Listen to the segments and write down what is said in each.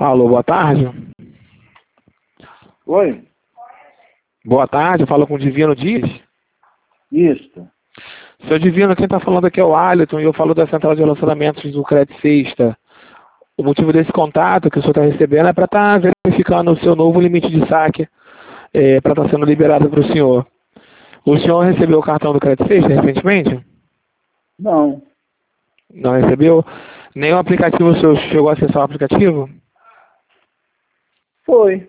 Alô, boa tarde. Oi? Boa tarde, eu falo com o Divino Dias. Isso. Seu Divino, quem está falando aqui é o Alisson e eu falo da Central de Relacionamentos do Crédito Sexta. O motivo desse contato que o senhor está recebendo é para estar verificando o seu novo limite de saque, para estar sendo liberado para o senhor. O senhor recebeu o cartão do Crédito Sexta recentemente? Não. Não recebeu? Nem o aplicativo, o senhor chegou a acessar o aplicativo? Foi.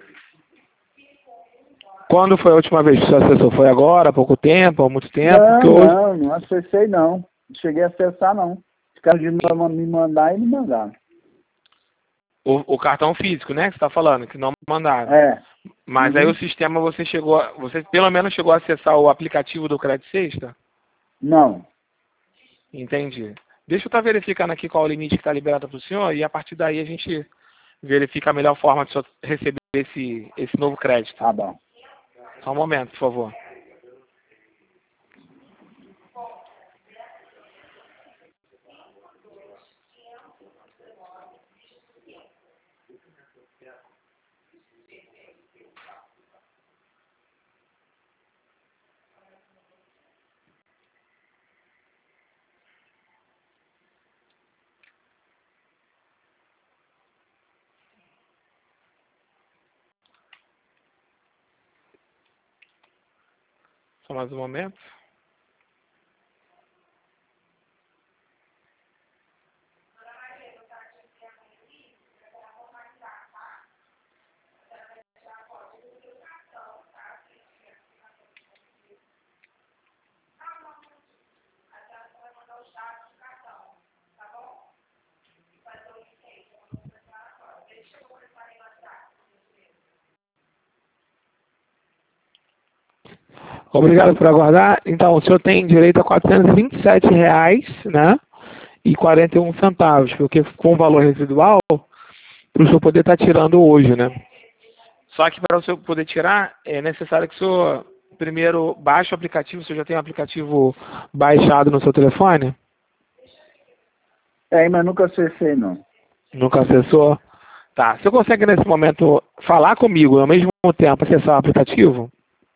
Quando foi a última vez que o senhor acessou? Foi agora, há pouco tempo, há muito tempo? Não acessei não. Não cheguei a acessar não. Ficaram de me mandar e me mandaram. O cartão físico, né, que você está falando, que não mandaram. É. Mas aí o sistema você pelo menos chegou a acessar o aplicativo do Crédito Sexta? Não. Entendi. Deixa eu estar verificando aqui qual o limite que está liberado para o senhor e a partir daí a gente verifica a melhor forma de o senhor receber esse novo crédito. Tá bom. Só um momento, por favor. Só mais um momento. Obrigado por aguardar. Então, o senhor tem direito a R$ 427,00, né? E 41 centavos, porque com o valor residual, para o senhor poder estar tirando hoje, né? Só que para o senhor poder tirar, é necessário que o senhor primeiro baixe o aplicativo. O senhor já tem o aplicativo baixado no seu telefone? Mas nunca acessei não. Nunca acessou? Tá. Você consegue nesse momento falar comigo e ao mesmo tempo acessar o aplicativo?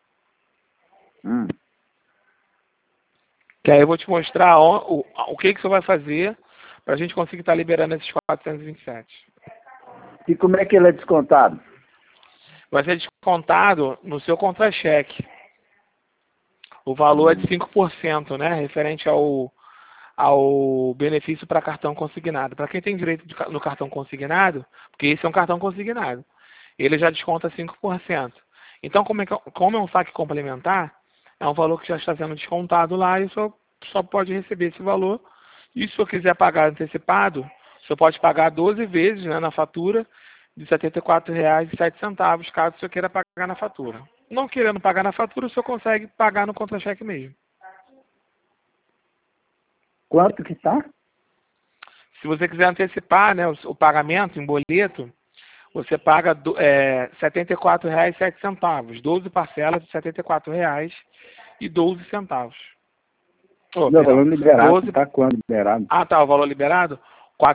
Que aí eu vou te mostrar o que o senhor vai fazer para a gente conseguir estar liberando esses 427. E como é que ele é descontado? Vai ser descontado no seu contra-cheque. O valor é de 5%, né? Referente ao benefício para cartão consignado. Para quem tem direito no cartão consignado, porque esse é um cartão consignado, ele já desconta 5%. Então, como é um saque complementar, é um valor que já está sendo descontado lá e o senhor só pode receber esse valor. E se o senhor quiser pagar antecipado, o senhor pode pagar 12 vezes, né, na fatura de R$ 74,07, caso o senhor queira pagar na fatura. Não querendo pagar na fatura, o senhor consegue pagar no contra-cheque mesmo. Quanto que tá? Se você quiser antecipar, né, o pagamento em boleto, você paga R$ 74,07. 12 parcelas de R$ 74,12. Não, valor liberado. 12... Tá quando liberado? Ah, tá. O valor liberado? R$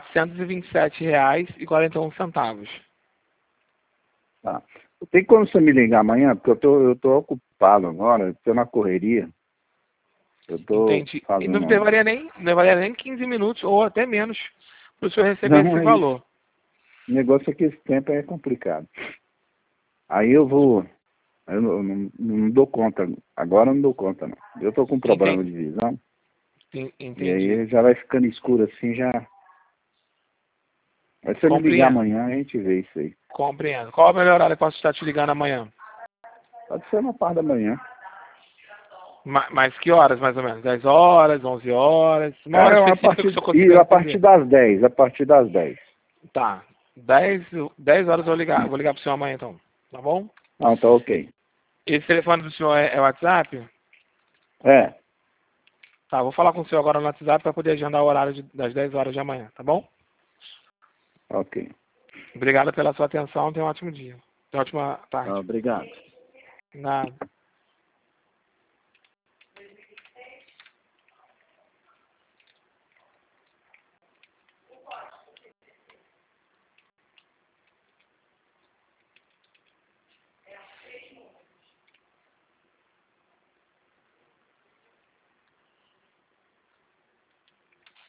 427,41. Tá. Tem como você me ligar amanhã? Porque eu tô ocupado agora, eu tô na correria. Eu tô Entendi. E fazendo... não levaria nem 15 minutos ou até menos para o senhor receber esse valor. O negócio é que esse tempo é complicado. Aí eu não dou conta. Agora eu não dou conta, não. Eu tô com problema de visão. Entendi. E aí já vai ficando escuro assim, já... Mas se você me ligar amanhã, a gente vê isso aí. Compreendo. Qual é o melhor horário que eu posso estar te ligando amanhã? Pode ser na parte da manhã. Mas que horas, mais ou menos? 10 horas, 11 horas? Uma hora específica que o senhor consiga a partir das 10. A partir das 10. Tá. 10 horas eu vou ligar pro senhor amanhã, então. Tá bom? Ah, tá ok. Esse telefone do senhor é WhatsApp? É. Tá, vou falar com o senhor agora no WhatsApp para poder agendar o horário das 10 horas de amanhã, tá bom? Ok. Obrigado pela sua atenção. Tenha um ótimo dia. Tenha uma ótima tarde. Obrigado. Nada.